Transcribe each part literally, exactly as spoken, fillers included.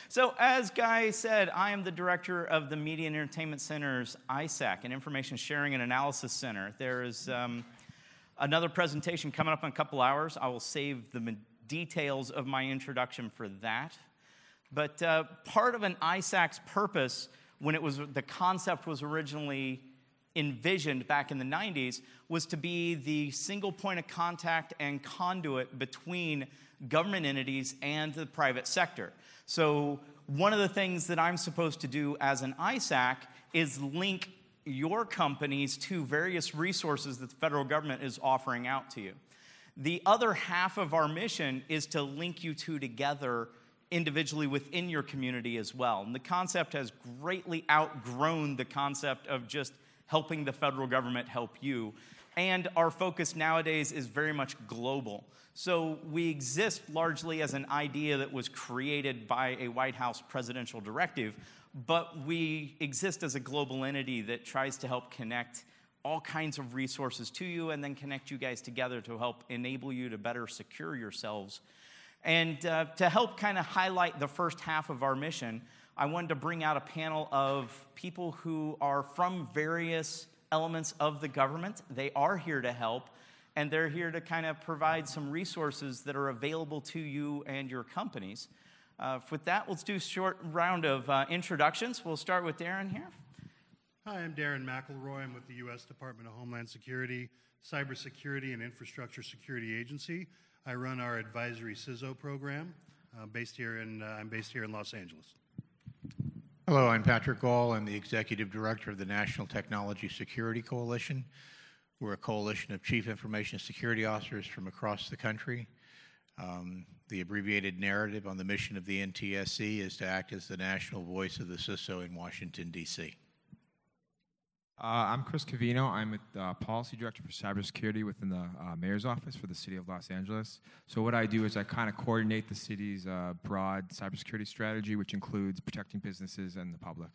So as Guy said, I am the director of the Media and Entertainment Center's I SAC, an Information Sharing and Analysis Center. There is um, another presentation coming up in a couple hours. I will save the details of my introduction for that. But uh, part of an I SAC's purpose, when it was the concept was originally envisioned back in the nineties, was to be the single point of contact and conduit between government entities and the private sector. So one of the things that I'm supposed to do as an I SAC is link your companies to various resources that the federal government is offering out to you. The other half of our mission is to link you two together individually within your community as well. And the concept has greatly outgrown the concept of just helping the federal government help you. And our focus nowadays is very much global. So we exist largely as an idea that was created by a White House presidential directive, but we exist as a global entity that tries to help connect all kinds of resources to you and then connect you guys together to help enable you to better secure yourselves. And uh, to help kind of highlight the first half of our mission, I wanted to bring out a panel of people who are from various elements of the government. They are here to help, and they're here to kind of provide some resources that are available to you and your companies. Uh, with that, let's do a short round of uh, introductions. We'll start with Darren here. Hi, I'm Darren McElroy. I'm with the U S Department of Homeland Security, Cybersecurity and Infrastructure Security Agency. I run our advisory C I S O program. Uh, based here in, uh, I'm based here in Los Angeles. Hello, I'm Patrick Gall. I'm the Executive Director of the National Technology Security Coalition. We're a coalition of Chief Information Security Officers from across the country. Um, the abbreviated narrative on the mission of the N T S C is to act as the national voice of the C I S O in Washington, D C Uh, I'm Chris Cavino. I'm the uh, Policy Director for Cybersecurity within the uh, Mayor's Office for the City of Los Angeles. So what I do is I kind of coordinate the city's uh, broad cybersecurity strategy, which includes protecting businesses and the public.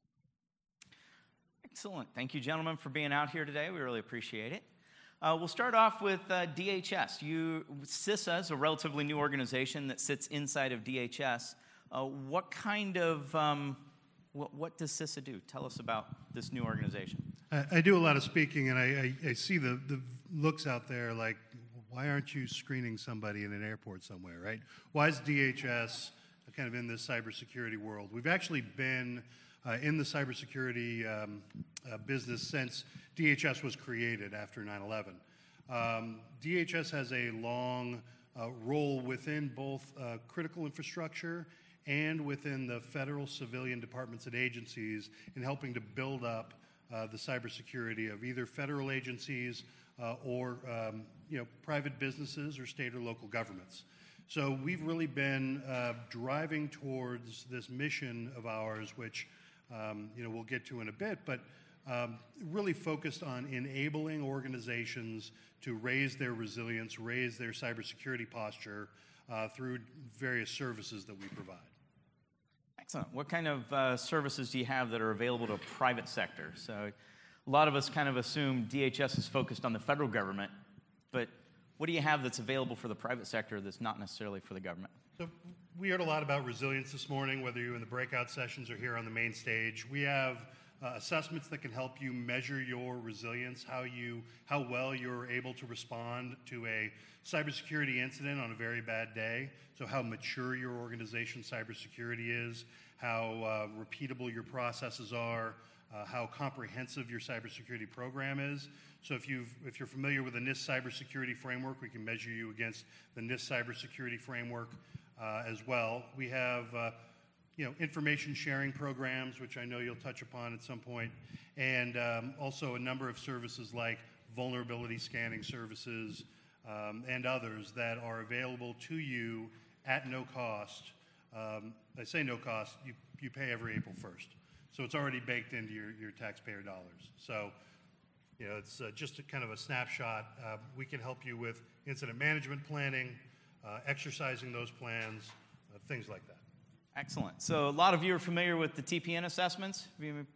Excellent. Thank you, gentlemen, for being out here today. We really appreciate it. Uh, we'll start off with uh, D H S. You, CISA is a relatively new organization that sits inside of D H S. Uh, what kind of... Um, What, what does CISA do? Tell us about this new organization. I, I do a lot of speaking, and I, I, I see the, the looks out there like, why aren't you screening somebody in an airport somewhere, right? Why is D H S kind of in this cybersecurity world? We've actually been uh, in the cybersecurity um, uh, business since D H S was created after nine eleven. Um, D H S has a long uh, role within both uh, critical infrastructure and within the federal civilian departments and agencies in helping to build up uh, the cybersecurity of either federal agencies uh, or um, you know, private businesses or state or local governments. So we've really been uh, driving towards this mission of ours, which um, you know, we'll get to in a bit, but um, really focused on enabling organizations to raise their resilience, raise their cybersecurity posture uh, through various services that we provide. Excellent. What kind of uh, services do you have that are available to private sector? So a lot of us kind of assume D H S is focused on the federal government, but what do you have that's available for the private sector that's not necessarily for the government? So we heard a lot about resilience this morning, whether you're in the breakout sessions or here on the main stage. We have uh, assessments that can help you measure your resilience, how you, how well you're able to respond to a cybersecurity incident on a very bad day. So how mature your organization's cybersecurity is, how uh, repeatable your processes are, uh, how comprehensive your cybersecurity program is. So if, you've, if you're familiar with the NIST cybersecurity framework, we can measure you against the NIST cybersecurity framework uh, as well. We have uh, you know, information sharing programs, which I know you'll touch upon at some point, and um, also a number of services like vulnerability scanning services um, and others that are available to you at no cost. Um, I say no cost, you, you pay every April first. So it's already baked into your, your taxpayer dollars. So, you know, it's uh, just a kind of a snapshot. Uh, we can help you with incident management planning, uh, exercising those plans, uh, things like that. Excellent. So a lot of you are familiar with the T P N assessments. A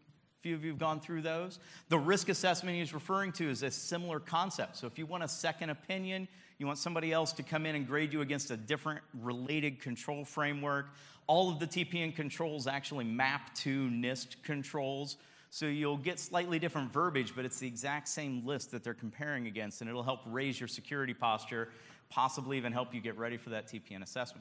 few of you have gone through those. The risk assessment he's referring to is a similar concept. So if you want a second opinion, you want somebody else to come in and grade you against a different related control framework, all of the T P N controls actually map to NIST controls. So you'll get slightly different verbiage, but it's the exact same list that they're comparing against, and it'll help raise your security posture, possibly even help you get ready for that T P N assessment.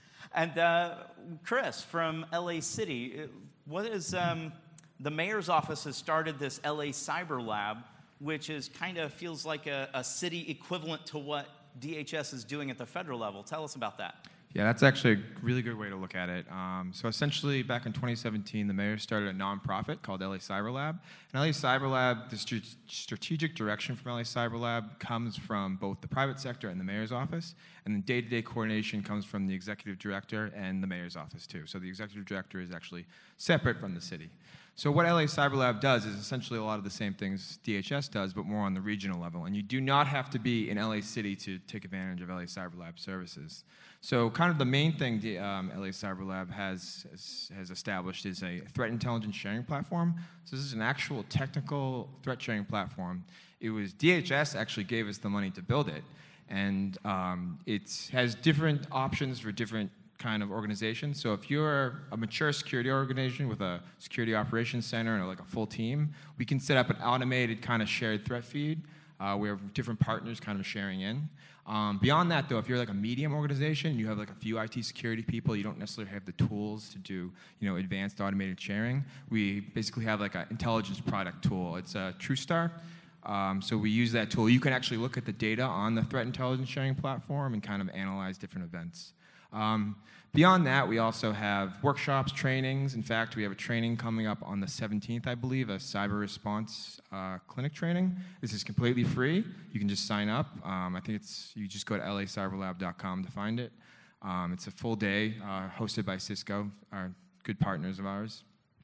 And uh, Chris from L A City, what is um, the mayor's office has started this L A Cyber Lab, which is kind of feels like a, a city equivalent to what D H S is doing at the federal level. Tell us about that. Yeah, that's actually a really good way to look at it. Um, so essentially, back in twenty seventeen, the mayor started a nonprofit called L A Cyber Lab. And L A Cyber Lab, the st- strategic direction from L A Cyber Lab comes from both the private sector and the mayor's office. And then day-to-day coordination comes from the executive director and the mayor's office, too. So the executive director is actually separate from the city. So what L A Cyber Lab does is essentially a lot of the same things D H S does, but more on the regional level. And you do not have to be in L A City to take advantage of L A Cyber Lab services. So kind of the main thing the, um, L A Cyber Lab has, has, has established is a threat intelligence sharing platform. So this is an actual technical threat sharing platform. It was D H S actually gave us the money to build it. And um, it has different options for different kind of organization. So if you're a mature security organization with a security operations center and like a full team, we can set up an automated kind of shared threat feed. Uh, we have different partners kind of sharing in. Um, beyond that, though, if you're like a medium organization, you have like a few I T security people, you don't necessarily have the tools to do, you know, advanced automated sharing. We basically have like an intelligence product tool. It's a TrueStar. Um, so we use that tool. You can actually look at the data on the threat intelligence sharing platform and kind of analyze different events. Um, beyond that, we also have workshops, trainings. In fact, we have a training coming up on the seventeenth, I believe, a cyber response uh, clinic training. This is completely free. You can just sign up. Um, I think it's, you just go to L A cyber lab dot com to find it. Um, it's a full day uh, hosted by Cisco, our good partners of ours.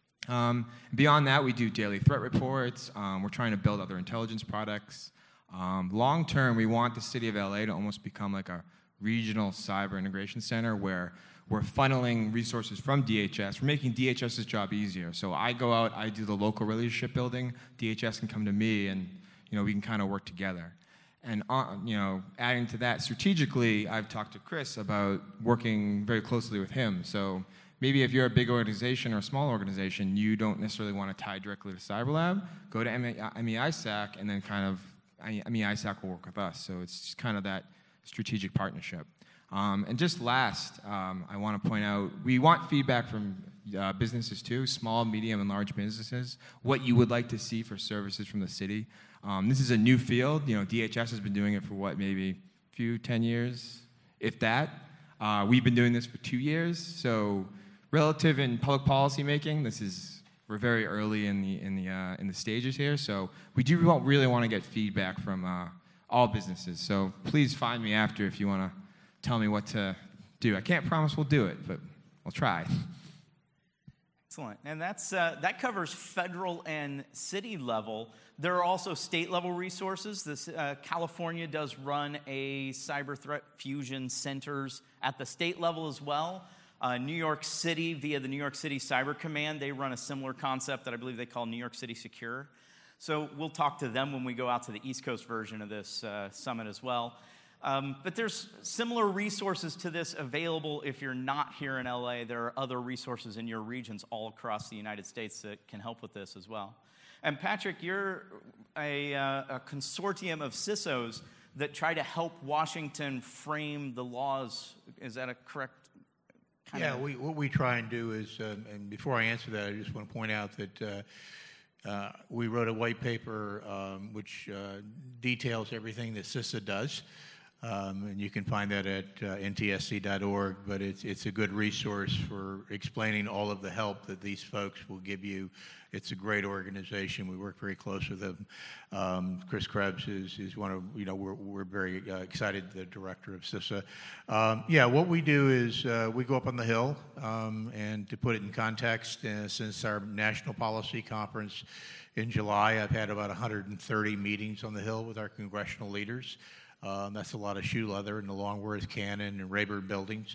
Um, beyond that, we do daily threat reports. Um, we're trying to build other intelligence products. Um, long term, we want the city of L A to almost become like a regional cyber integration center where we're funneling resources from D H S. We're making DHS's job easier. So I go out, I do the local relationship building. D H S can come to me, and you know we can kind of work together. And uh, you know, adding to that, strategically, I've talked to Chris about working very closely with him. So maybe if you're a big organization or a small organization, you don't necessarily want to tie directly to CyberLab. Go to M E I S A C, and then kind of M E I S A C will work with us. So it's just kind of that strategic partnership. Um, and just last, um, I want to point out, we want feedback from uh, businesses too, small, medium, and large businesses, what you would like to see for services from the city. Um, this is a new field. You know, D H S has been doing it for what, maybe a few, ten years, if that. Uh, we've been doing this for two years. So relative in public policy making, this is, we're very early in the, in the, uh, in the stages here. So we do really want to get feedback from uh, all businesses. So please find me after if you want to tell me what to do. I can't promise we'll do it, but we'll try. Excellent. And that's, uh, that covers federal and city level. There are also state level resources. This, uh, California does run a cyber threat fusion centers at the state level as well. Uh, New York City, via the New York City Cyber Command, they run a similar concept that I believe they call New York City Secure. So we'll talk to them when we go out to the East Coast version of this uh, summit as well. Um, but there's similar resources to this available if you're not here in L A. There are other resources in your regions all across the United States that can help with this as well. And Patrick, you're a, uh, a consortium of C I S Os that try to help Washington frame the laws. Is that a correct kind yeah, of? we, what we try and do is, um, and before I answer that, I just want to point out that uh, Uh, we wrote a white paper um, which uh, details everything that CISA does, um, and you can find that at uh, N T S C dot org, but it's, it's a good resource for explaining all of the help that these folks will give you. It's a great organization. We work very close with them. Um, Chris Krebs is, is one of, you know, we're, we're very uh, excited, the director of CISA. Um, yeah, what we do is uh, we go up on the Hill, um, and to put it in context, uh, since our national policy conference in July, I've had about one hundred thirty meetings on the Hill with our congressional leaders. Um, that's a lot of shoe leather in the Longworth, Cannon, and Rayburn buildings.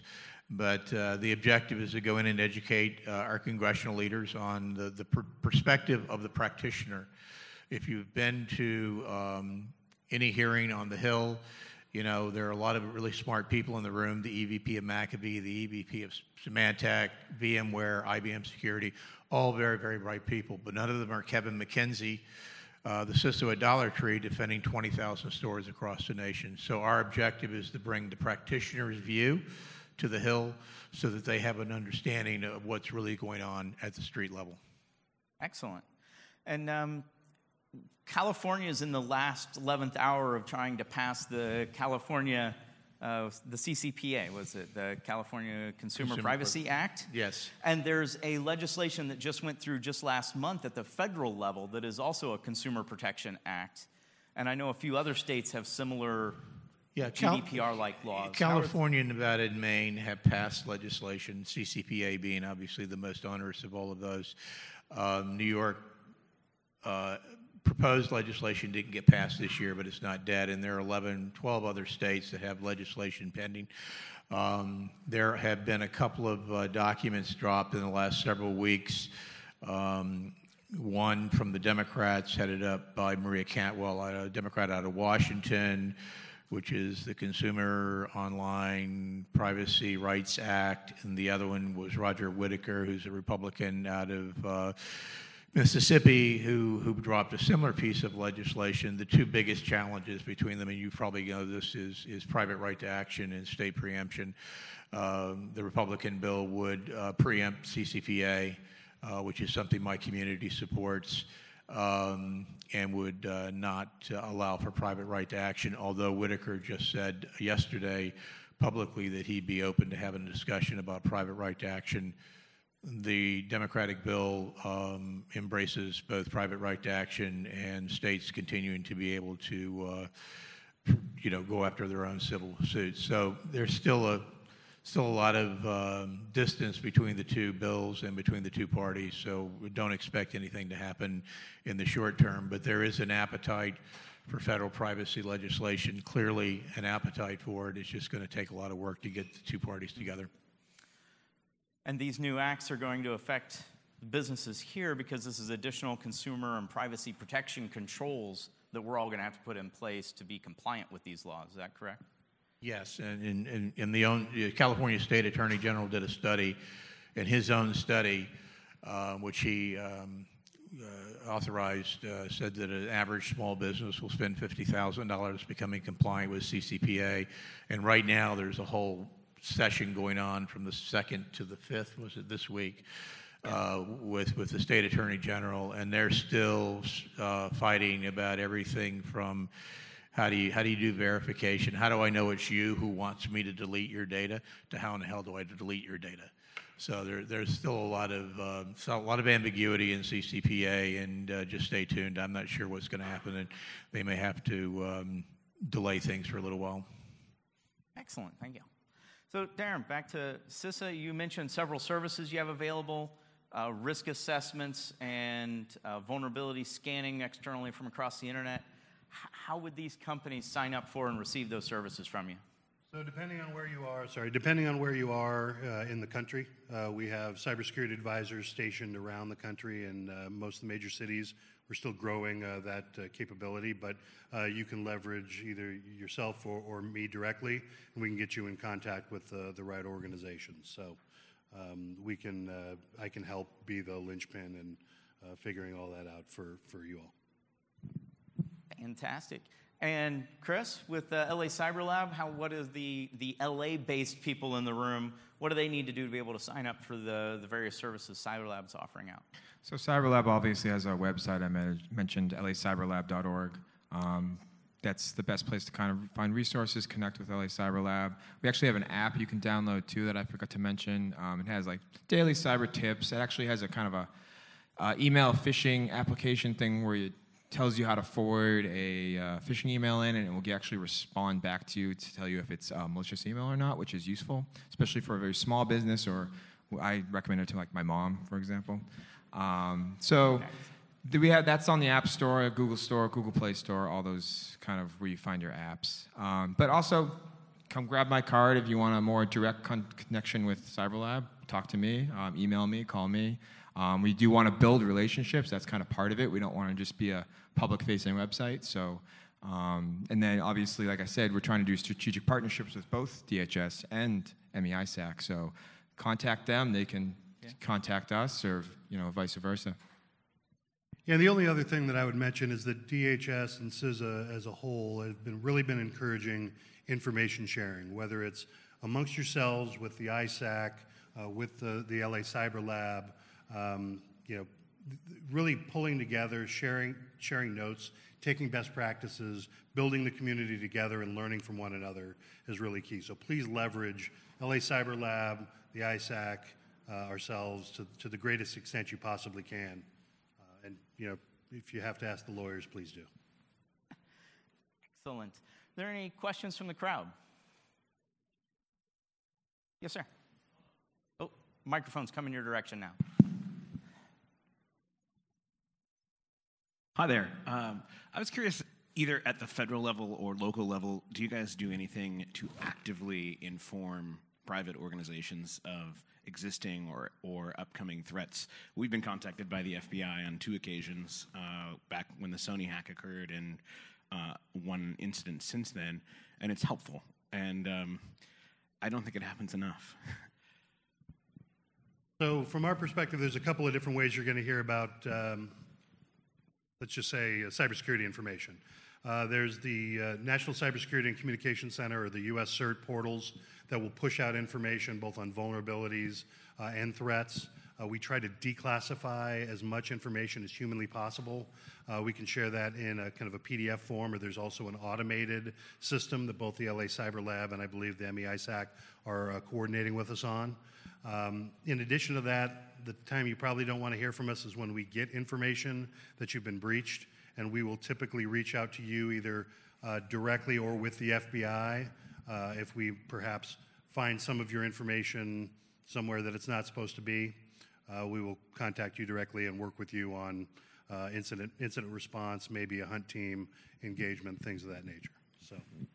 But uh, the objective is to go in and educate uh, our congressional leaders on the, the per- perspective of the practitioner. If you've been to um, any hearing on the Hill, you know, there are a lot of really smart people in the room, the E V P of McAfee, the E V P of Symantec, VMware, I B M Security, all very, very bright people, but none of them are Kevin McKenzie, uh, the C I S O at Dollar Tree, defending twenty thousand stores across the nation. So our objective is to bring the practitioner's view to the Hill so that they have an understanding of what's really going on at the street level. Excellent. And um, California is in the last eleventh hour of trying to pass the California, uh, the C C P A, was it? The California Consumer, Consumer Privacy Pri- Act? Yes. And there's a legislation that just went through just last month at the federal level that is also a Consumer Protection Act. And I know a few other states have similar Yeah, G D P R-like laws. California, Nevada, and Maine have passed legislation, C C P A being obviously the most onerous of all of those. Um, New York uh, proposed legislation didn't get passed this year, but it's not dead, and there are eleven, twelve other states that have legislation pending. Um, there have been a couple of uh, documents dropped in the last several weeks. Um, one from the Democrats, headed up by Maria Cantwell, a Democrat out of Washington, which is the Consumer Online Privacy Rights Act, and the other one was Roger Whittaker, who's a Republican out of uh, Mississippi, who, who dropped a similar piece of legislation. The two biggest challenges between them, and you probably know this, is, is private right to action and state preemption. Um, the Republican bill would uh, preempt C C P A, uh, which is something my community supports. Um, and would uh, not uh, allow for private right to action, although Whittaker just said yesterday publicly that he'd be open to having a discussion about private right to action. The Democratic bill um, embraces both private right to action and states continuing to be able to, uh, you know, go after their own civil suits. So there's still a Still a lot of um, distance between the two bills and between the two parties, so we don't expect anything to happen in the short term. But there is an appetite for federal privacy legislation, clearly an appetite for it. It's just going to take a lot of work to get the two parties together. And these new acts are going to affect businesses here because this is additional consumer and privacy protection controls that we're all going to have to put in place to be compliant with these laws. Is that correct? Yes, and in, in, in the own, the California State Attorney General did a study, in his own study, uh, which he um, uh, authorized, uh, said that an average small business will spend fifty thousand dollars becoming compliant with C C P A, and right now there's a whole session going on from the second to the fifth, was it this week, uh, with, with the State Attorney General, and they're still uh, fighting about everything from How do you how do you do verification? How do I know it's you who wants me to delete your data? To how in the hell do I delete your data? So there there's still a lot of um, so a lot of ambiguity in C C P A, and uh, just stay tuned. I'm not sure what's going to happen, and they may have to um, delay things for a little while. Excellent, thank you. So Darren, back to CISA. You mentioned several services you have available, uh, risk assessments and uh, vulnerability scanning externally from across the internet. How would these companies sign up for and receive those services from you? So depending on where you are, sorry, depending on where you are uh, in the country, uh, we have cybersecurity advisors stationed around the country in uh, most of the major cities. We're still growing uh, that uh, capability, but uh, you can leverage either yourself or, or me directly, and we can get you in contact with uh, the right organizations. So um, we can, uh, I can help be the linchpin in uh, figuring all that out for, for you all. Fantastic. And Chris, with uh, L A Cyber Lab, how, what is the, the L A-based people in the room, what do they need to do to be able to sign up for the, the various services Cyber Lab's offering out? So CyberLab obviously has a website. I man- mentioned L A cyber lab dot org. Um, that's the best place to kind of find resources, connect with L A Cyber Lab. We actually have an app you can download, too, that I forgot to mention. Um, it has, like, daily cyber tips. It actually has a kind of a uh, email phishing application thing where you tells you how to forward a uh, phishing email in, and it will actually respond back to you to tell you if it's a malicious email or not, which is useful, especially for a very small business, or I recommend it to like my mom, for example. Um, so do we have that's on the App Store, Google Store, Google Play Store, all those kind of where you find your apps. Um, but also, come grab my card if you want a more direct con- connection with CyberLab. Talk to me, um, email me, call me. Um, we do want to build relationships. That's kind of part of it. We don't want to just be a public-facing website. So, um, and then obviously, like I said, we're trying to do strategic partnerships with both D H S and M E I S A C. So, contact them. They can yeah. contact us, or you know, vice versa. Yeah, the only other thing that I would mention is that D H S and C I S A as a whole have been really been encouraging information sharing, whether it's amongst yourselves with the I S A C, uh, with the, the L A Cyber Lab, um, you know, really pulling together, sharing, sharing notes, taking best practices, building the community together and learning from one another is really key. So please leverage L A Cyber Lab, the I S A C, uh, ourselves to, to the greatest extent you possibly can. Uh, and, you know, if you have to ask the lawyers, please do. Excellent. Are there any questions from the crowd? Yes, sir. Oh, microphone's coming your direction now. Hi there. Um, I was curious, either at the federal level or local level, do you guys do anything to actively inform private organizations of existing or, or upcoming threats? We've been contacted by the F B I on two occasions, uh, back when the Sony hack occurred and uh, one incident since then, and it's helpful. And um, I don't think it happens enough. So from our perspective, there's a couple of different ways you're going to hear about, um, let's just say, uh, cybersecurity information. Uh, there's the uh, National Cybersecurity and Communication Center, or the U S CERT portals, that will push out information both on vulnerabilities uh, and threats. Uh, we try to declassify as much information as humanly possible. Uh, we can share that in a kind of a P D F form, or there's also an automated system that both the L A Cyber Lab and I believe the M E I S A C are uh, coordinating with us on. Um, in addition to that, the time you probably don't want to hear from us is when we get information that you've been breached, and we will typically reach out to you either uh, directly or with the F B I uh, if we perhaps find some of your information somewhere that it's not supposed to be. Uh, we will contact you directly and work with you on uh, incident incident response, maybe a hunt team engagement, things of that nature. So.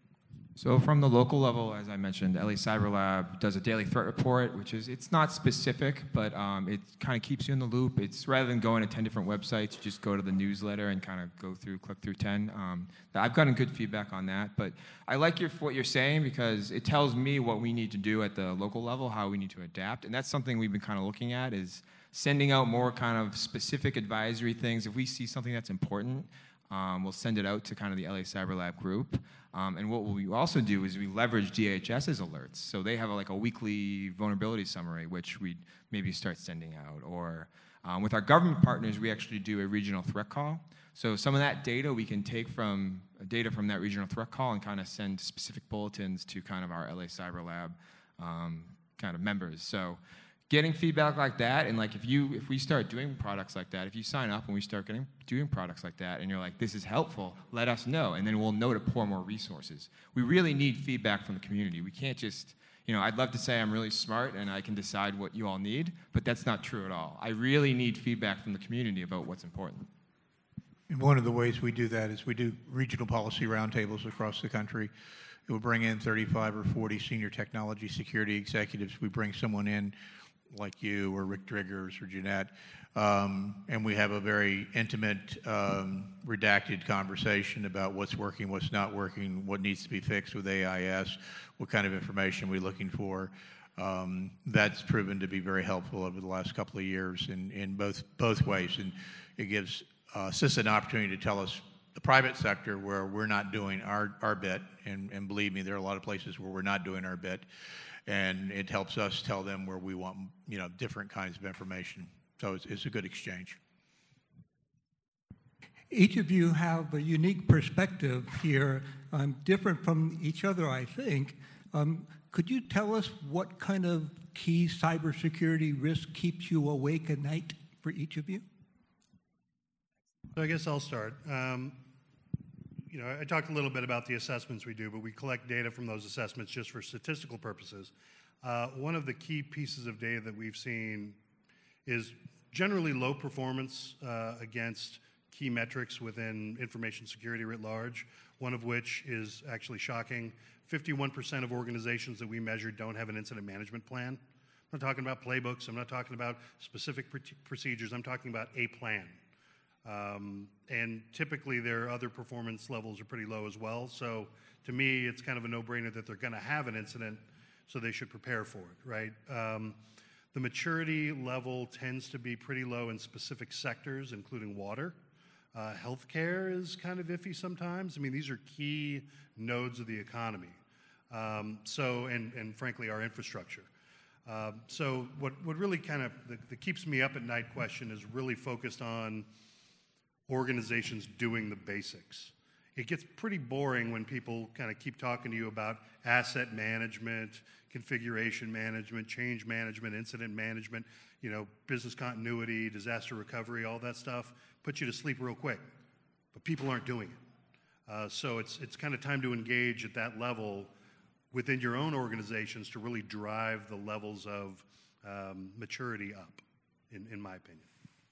So from the local level, as I mentioned, L A Cyber Lab does a daily threat report, which is, it's not specific, but um, it kind of keeps you in the loop. It's rather than going to ten different websites, you just go to the newsletter and kind of go through, click through ten. Um, I've gotten good feedback on that, but I like your, what you're saying because it tells me what we need to do at the local level, how we need to adapt, and that's something we've been kind of looking at, is sending out more kind of specific advisory things. If we see something that's important, Um, we'll send it out to kind of the L A Cyber Lab group. Um, and what we also do is we leverage DHS's alerts. So they have a, like a weekly vulnerability summary, which we maybe start sending out. Or um, with our government partners, we actually do a regional threat call. So some of that data we can take from data from that regional threat call and kind of send specific bulletins to kind of our L A Cyber Lab um, kind of members. So getting feedback like that, and like if you if we start doing products like that, if you sign up and we start getting doing products like that, and you're like, this is helpful, let us know, and then we'll know to pour more resources. We really need feedback from the community. We can't just, you know, I'd love to say I'm really smart and I can decide what you all need, but that's not true at all. I really need feedback from the community about what's important. And one of the ways we do that is we do regional policy roundtables across the country. We'll bring in thirty-five or forty senior technology security executives. We bring someone in like you or Rick Driggers or Jeanette, um, and we have a very intimate, um, redacted conversation about what's working, what's not working, what needs to be fixed with A I S, what kind of information we're looking for. Um, that's proven to be very helpful over the last couple of years in, in both both ways, and it gives uh, C I S A an opportunity to tell us the private sector where we're not doing our, our bit, and, and believe me, there are a lot of places where we're not doing our bit. And it helps us tell them where we want, you know, different kinds of information. So it's, it's a good exchange. Each of you have a unique perspective here, um, different from each other, I think. Um, could you tell us what kind of key cybersecurity risk keeps you awake at night for each of you? So I guess I'll start. Um, You know, I talked a little bit about the assessments we do, but we collect data from those assessments just for statistical purposes. Uh, one of the key pieces of data that we've seen is generally low performance uh, against key metrics within information security writ large. one of which is actually shocking. fifty-one percent of organizations that we measured don't have an incident management plan. I'm not talking about playbooks. I'm not talking about specific pr- procedures. I'm talking about a plan. Um, and typically their other performance levels are pretty low as well. So to me, it's kind of a no-brainer that they're going to have an incident, so they should prepare for it, right? Um, the maturity level tends to be pretty low in specific sectors, including water. Uh, healthcare is kind of iffy sometimes. I mean, these are key nodes of the economy. Um, so, and, and frankly, our infrastructure. Uh, so what, what really kind of, the, the keeps me up at night question is really focused on organizations doing the basics. It gets pretty boring when people kind of keep talking to you about asset management, configuration management, change management, incident management, you know, business continuity, disaster recovery, all that stuff. Puts you to sleep real quick, but people aren't doing it. Uh, so it's it's kind of time to engage at that level within your own organizations to really drive the levels of um, maturity up, in, in my opinion.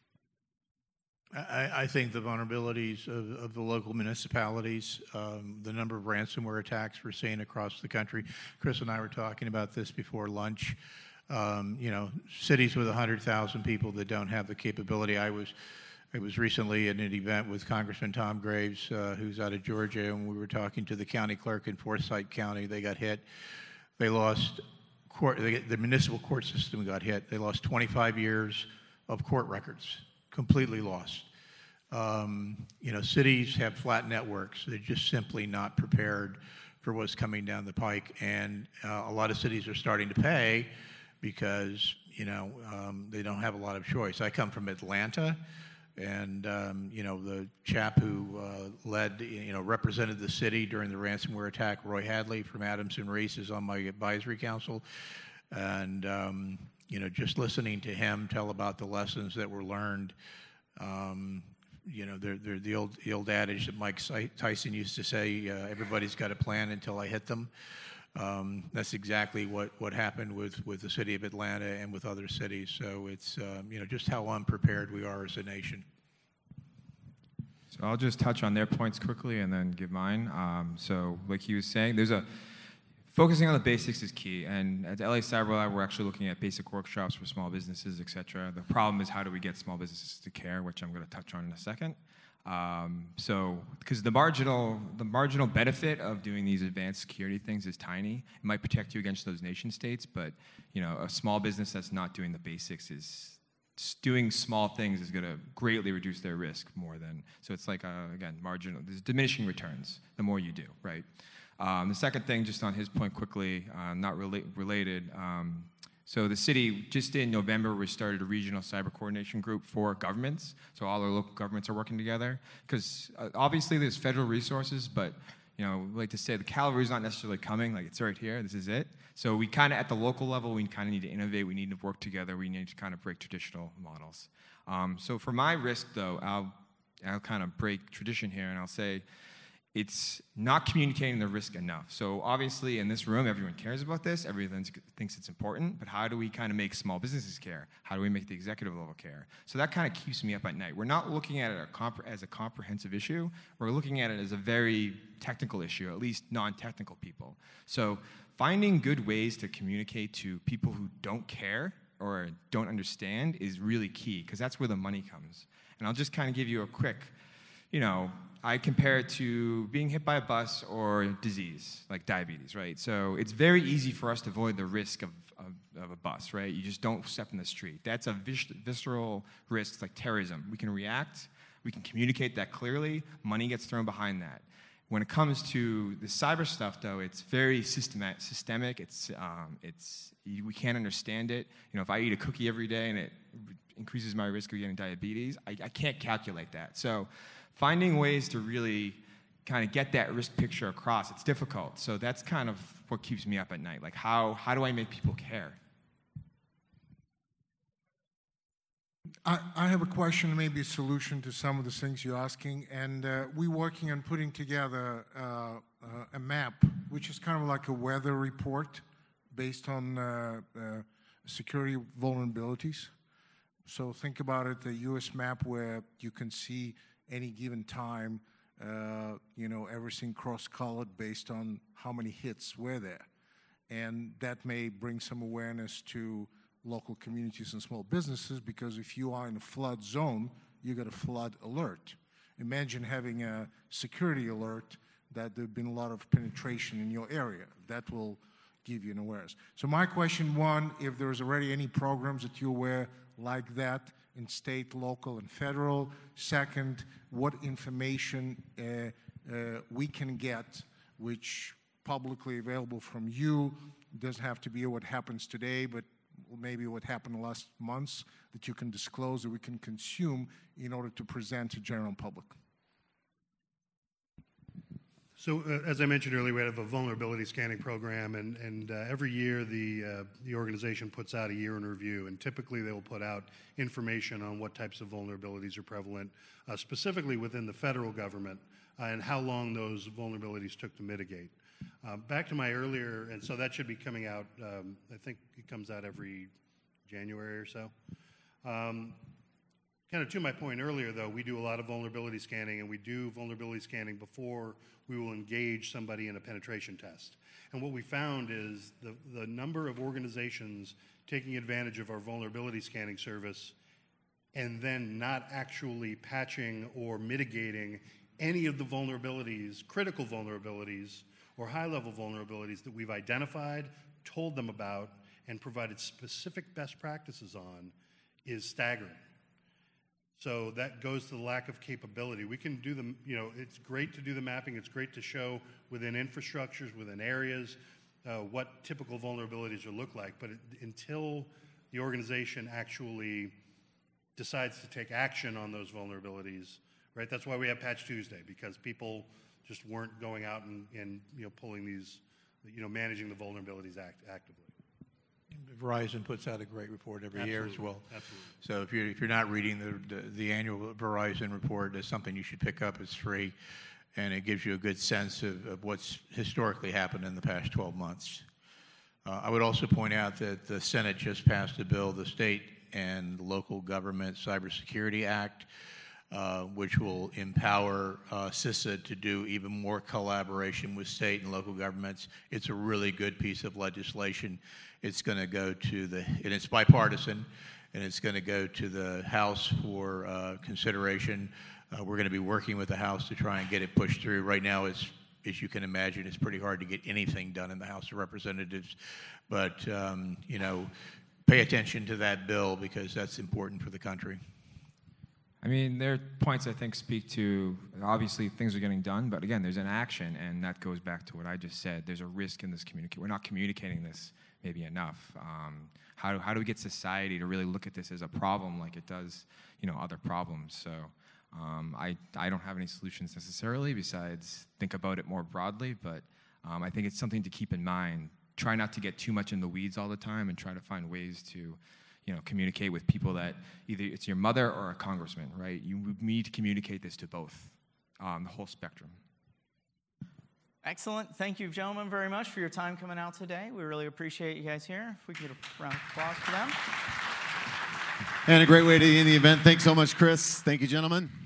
I, I think the vulnerabilities of, of the local municipalities, um, the number of ransomware attacks we're seeing across the country. Chris and I were talking about this before lunch. Um, you know, cities with one hundred thousand people that don't have the capability. I was I was recently at an event with Congressman Tom Graves, uh, who's out of Georgia, and we were talking to the county clerk in Forsyth County. They got hit. They lost court. They, the municipal court system got hit. They lost twenty-five years of court records. Completely lost. Um, you know, cities have flat networks. They're just simply not prepared for what's coming down the pike. And uh, a lot of cities are starting to pay because, you know, um, they don't have a lot of choice. I come from Atlanta, and, um, you know, the chap who uh, led, you know, represented the city during the ransomware attack, Roy Hadley from Adamson Reese, is on my advisory council. And, um, you know, just listening to him tell about the lessons that were learned, um, you know, they're, they're the old the old adage that Mike Tyson used to say, uh, everybody's got a plan until I hit them. Um, that's exactly what, what happened with, with the city of Atlanta and with other cities. So it's, um, you know, just how unprepared we are as a nation. So I'll just touch on their points quickly and then give mine. Um, so like he was saying, there's a focusing on the basics is key, and at the L A Cyber Lab, we're actually looking at basic workshops for small businesses, et cetera. The problem is how do we get small businesses to care, which I'm going to touch on in a second. Um, so, because the marginal the marginal benefit of doing these advanced security things is tiny. It might protect you against those nation states, but you know, a small business that's not doing the basics is doing small things is going to greatly reduce their risk more than. So it's like uh, again, marginal. There's diminishing returns the more you do, right? Um, the second thing, just on his point quickly, uh, not rela- related. Um, so the city, just in November, we started a regional cyber coordination group for governments. So all our local governments are working together. Because uh, obviously there's federal resources, but you know, we like to say the cavalry's not necessarily coming. Like, it's right here. This is it. So we kind of, at the local level, we kind of need to innovate. We need to work together. We need to kind of break traditional models. Um, so for my risk, though, I'll, I'll kind of break tradition here, and I'll say, it's not communicating the risk enough. So obviously in this room, everyone cares about this, everyone thinks it's important, but how do we kind of make small businesses care? How do we make the executive level care? So that kind of keeps me up at night. We're not looking at it as a comprehensive issue, we're looking at it as a very technical issue, at least non-technical people. So finding good ways to communicate to people who don't care or don't understand is really key, because that's where the money comes. And I'll just kind of give you a quick, you know, I compare it to being hit by a bus or disease, like diabetes, right? So it's very easy for us to avoid the risk of, of, of a bus, right? You just don't step in the street. That's a vis- visceral risk, like terrorism. We can react, we can communicate that clearly, money gets thrown behind that. When it comes to the cyber stuff, though, it's very systemat- systemic. It's, um, it's, we can't understand it. You know, if I eat a cookie every day and it increases my risk of getting diabetes, I, I can't calculate that. So finding ways to really kind of get that risk picture across, it's difficult. So that's kind of what keeps me up at night. Like, how, how do I make people care? I, I have a question, maybe a solution to some of the things you're asking. And uh, we're working on putting together uh, uh, a map, which is kind of like a weather report based on uh, uh, security vulnerabilities. So think about it, a U S map where you can see any given time uh, you know, everything cross-colored based on how many hits were there. And that may bring some awareness to local communities and small businesses, because if you are in a flood zone, you get a flood alert. Imagine having a security alert that there have been a lot of penetration in your area. That will give you an awareness. So my question, one, if there's already any programs that you're aware like that in state, local, and federal. Second, what information uh, uh, we can get, which publicly available from you, doesn't have to be what happens today, but maybe what happened in the last months, that you can disclose, that we can consume in order to present to general public. So, uh, as I mentioned earlier, we have a vulnerability scanning program, and, and uh, every year the, uh, the organization puts out a year in review, and typically they will put out information on what types of vulnerabilities are prevalent, uh, specifically within the federal government, uh, and how long those vulnerabilities took to mitigate. Uh, back to my earlier, and so that should be coming out, um, I think it comes out every January or so. Um, Kind of to my point earlier, though, we do a lot of vulnerability scanning, and we do vulnerability scanning before we will engage somebody in a penetration test. And what we found is the, the number of organizations taking advantage of our vulnerability scanning service and then not actually patching or mitigating any of the vulnerabilities, critical vulnerabilities, or high-level vulnerabilities that we've identified, told them about, and provided specific best practices on is staggering. So that goes to the lack of capability. We can do the, you know, it's great to do the mapping. It's great to show within infrastructures, within areas, uh, what typical vulnerabilities will look like. But it, until the organization actually decides to take action on those vulnerabilities, right? That's why we have Patch Tuesday, because people just weren't going out and, and you know, pulling these, you know, managing the vulnerabilities act, actively. Verizon puts out a great report every Absolutely. year as well. Absolutely. So if you're, if you're not reading the, the, the annual Verizon report, it's something you should pick up. It's free, and it gives you a good sense of, of what's historically happened in the past twelve months. Uh, I would also point out that the Senate just passed a bill, the State and Local Government Cybersecurity Act, uh, which will empower uh, CISA to do even more collaboration with state and local governments. It's a really good piece of legislation. It's going to go to the, and it's bipartisan, and it's going to go to the House for uh, consideration. Uh, we're going to be working with the House to try and get it pushed through. Right now, it's, as you can imagine, it's pretty hard to get anything done in the House of Representatives. But, um, you know, pay attention to that bill, because that's important for the country. I mean, there are points I think speak to, obviously things are getting done, but again, there's an action, and that goes back to what I just said. There's a risk in this communication. We're not communicating this maybe enough. Um, how, do, how do we get society to really look at this as a problem like it does, you know, other problems? So um, I, I don't have any solutions necessarily besides think about it more broadly, but um, I think it's something to keep in mind. Try not to get too much in the weeds all the time, and try to find ways to, you know, communicate with people that either it's your mother or a congressman, right? You need to communicate this to both, um, the whole spectrum. Excellent. Thank you, gentlemen, very much for your time coming out today. We really appreciate you guys here. If we could get a round of applause for them. And a great way to end the event. Thanks so much, Chris. Thank you, gentlemen.